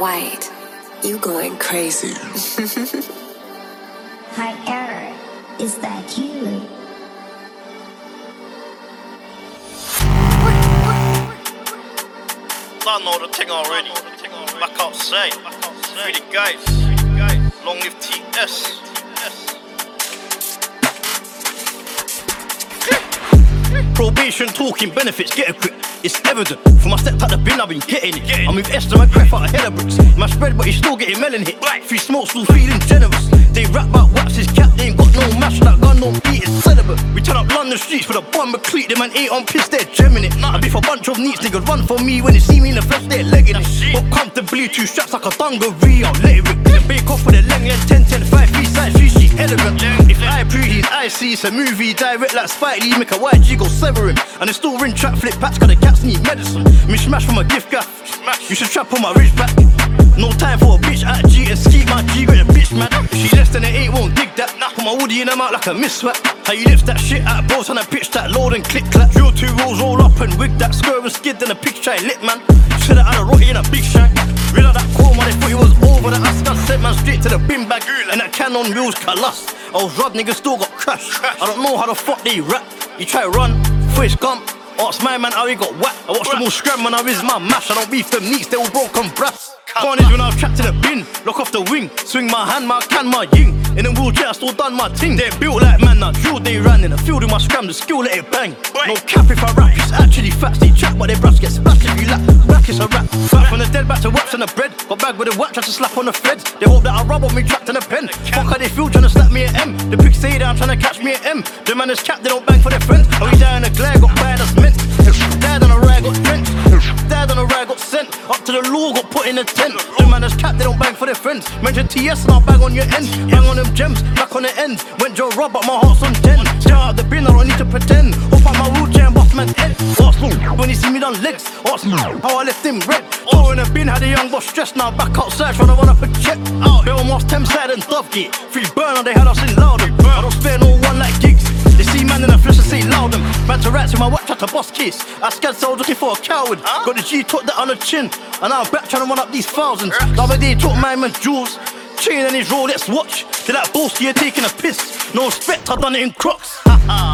White, you going crazy. High error, is that you? I know the thing already. Back outside. Free the guys. Long live TS. Probation talking benefits, get a grip. It's evident. From my step out the bin, I've been getting it. I'm with Esther, man, crap out a head of bricks. My spread, but he's still getting melon hit. Free smoke, still feeling generous. They rap about waps, his cap, they ain't got no mash. That gun don't beat, it's celibate. We turn up London streets with a bomber cleat. Them man ain't on piss, they're gemming it. I beef a bunch of neats, niggas run for me. When they see me in the flesh, they're legging it. But comfortably, 2 straps like a dungaree, I'll let it rip. Then bake off with a length, 10, 10, 5, 3 sides, 3 sheet, elegant. If I pre, he's icy, it's a movie, direct like Spike Lee, make a YG go sever him. And they still ring trap flip packs, cause the cats need medicine. Me smash from a gift gaff. You should trap on my rich back. No time for a bitch at G and ski, my G got a bitch man. She less than an 8, won't dig that. Put my woody in her mouth like a miswap. How you lift that shit out, bros on a pitch that load and click clap. Drill 2 rolls, roll up and wig that. Square and skid, then a pig try lit man. Should've had a rotty in a big shank. Rid of that call man, they thought it was over. The ass gun sent man straight to the bin bag. And that cannon wheels collapsed. I was robbed, niggas still got crashed. I don't know how the fuck they rap. You try run, fish gump. Ask my man how he got whacked. I watch them all scram when I raise my mash. I don't beef them neats, they all broken brass. Carnage when I was trapped in the bin. Lock off the wing, swing my hand, my can, my ying. In the wheelchair, I still done my thing. They're built like man, now drill they ran. In the field with my scram, the skill let it bang. No cap if I rap, it's actually facts. They chat but their brush get splashed if you lack. Back is a rap. Back from the dead, back to waps and the bread. Got back with a whack, try to slap on the feds. They hope that I rub on me trapped in a pen. Fuck how they feel trying to slap me at M. The pigs say that I'm trying to catch me at M. The man is capped, they don't bang for their friends. Oh, he died in a glare, got bad as mint. Died on a rag, got drenched. Died on a rag, got sent. Up to the law, got put in a tent. The man is capped, they don't bang for their friends. Mention TS and I'll bang on your end. Bang on them gems, back on the end. Went Joe Rob, but my heart's on 10. Shout out the bin, I don't need to pretend. Hop out my wheelchair and bust man's head. Ask me when he see me done legs. Ask me how I left him red. Throw in the bin, had a young boss stressed. Now back outside, trying to run up a check. Bill Moss, Thames side and Dovegate. Free burner, they had us in Loudon. I don't spare no one like gigs. They see man in the flesh and say loud them. Man to rats with my watch at a boss case. I scared so I was looking for a coward. Got the G, took that on the chin. And now I'm back trying to run up these thousands. The other day took my man Jules. Chain and his Rolex watch. To that boasty, you're taking a piss. No respect, I done it in Crocs.